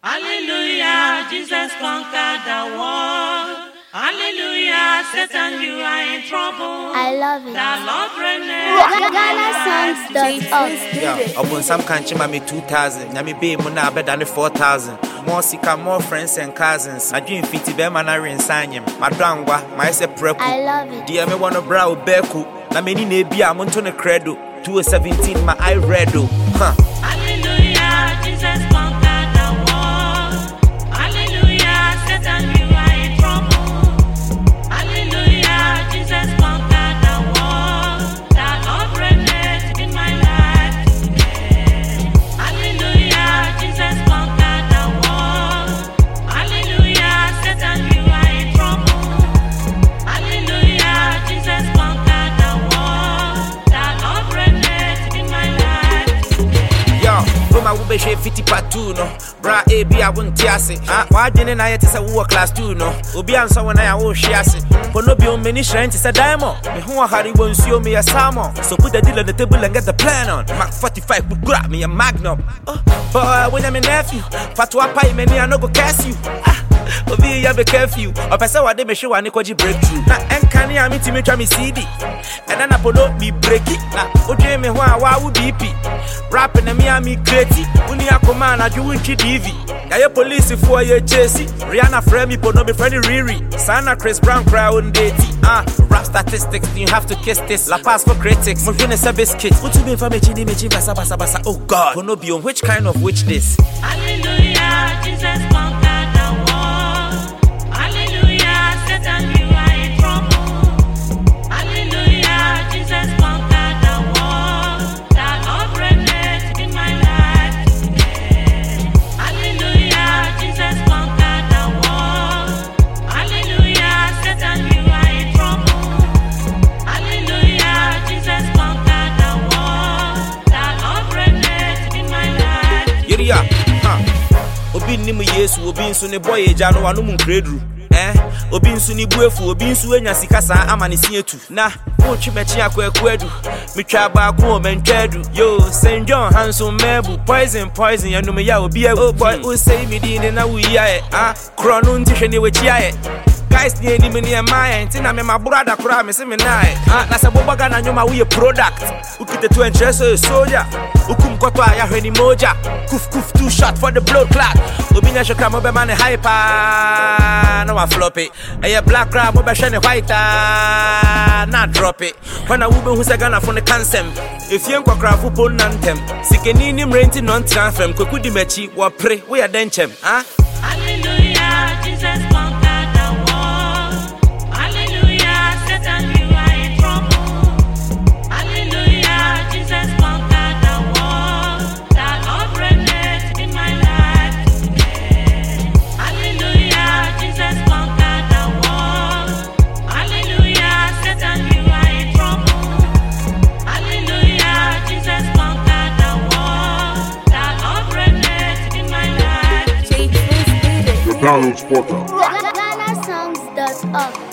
Hallelujah, Jesus conquered the world. Hallelujah, Satan, you are in trouble. I love it. The Lord reigns. GhanaSongs.org. Upon some country, me 2,000. Yami be muna better than 4,000. More sika, more friends and cousins. I dream fiti be manari and sanyem. Madangwa, my se prepu. I love it. Dear me wanna brow beku. Na meni nebi a montone credo. 217 my I redo. Huh. Hallelujah, Jesus conquered the world. Hallelujah, Satan, you are in trouble. Hallelujah, Jesus conquered the world. The Lord reigns in my life today. Hallelujah, Jesus conquered the world. Hallelujah, Satan, you are in trouble. Hallelujah, Jesus conquered the world. The Lord reigns in my life today. Yo, Roma will be 50 part 2, no. Bra A B I won't tiase. Why didn't I tell you class 2, no? Ubi and someone I will share. Ponobio many shrines is a diamond. Me who Harry won't show me a salmon. So put the deal on the table and get the plan on. Mark 45 would grab me a magnum. Oh, boy, when I'm a nephew, Fatwa pie, many I no go cast you. Obi ya be careful. O pesa wade me show ani kwaji breakthrough. Na enkane a mitimi twa me CD. And then apodo be break it. Na odwe me ho a wa wo BP. Rap na me a me create. Uni akoma na dwu ntwi DV. Ya ye police for ye chase. Rihanna frame me pono be friend Riri. Sana Chris Brown crowd date. Rap statistics you have to kiss this. La pass for critics. Mo jene service kit. What you be for me chini me chimba basa basa. Oh God. Pono be on which kind of witch this? Hallelujah, Jesus conquered the world. Hallelujah, Satan, you are in trouble. Hallelujah, Jesus conquered the world. The Lord reigns in my life today. Hallelujah, Jesus conquered the world. Hallelujah, Satan, you are in trouble. Hallelujah, Jesus conquered the world. The Lord reigns in my life. Yeria, Obi nimu Yesu, obi nsu ne boy eja no wanu mu nkredru. Obi nsu ni buefu, obi nsu enya sika sa amanisi etu. Na, wo twimechi akwakwadu. Mitwa ba ko mentwadu. Yo, St. John Hanson Mebu, poison yanu me ya obi e. Oh boy, who say me din na wi ya e. Krono ntihwe ne we chia e. Guys ni eni me ne my ntina me my brother kura me se me na e. Na se bobaga na nyoma we product. Ukite to interest soldier. Ukum koto aya hweni moja. Kuf 2 shot for the blood clot. Obi nya shokra mo be man hyper. No I flop it. Aya black crab mo be shine white. Na drop it. When I ube who say Ghana from the cansem. If you nkwa kra fu pon nantem. Sikeni ni mrenti non transfer. Kweku di mechi wa pre. We are denchem. Hallelujah, Jesus conquered the world. Hallelujah, Satan, you are in trouble. Hallelujah, Jesus conquered the world. The Lord reigns in my life today. Hallelujah, Jesus conquered the world. Hallelujah, Satan, you are in trouble. Hallelujah, Jesus conquered the world. The Lord reigns in my life. J-Twist did it. The Downloads Portal. GhanaSongs.org.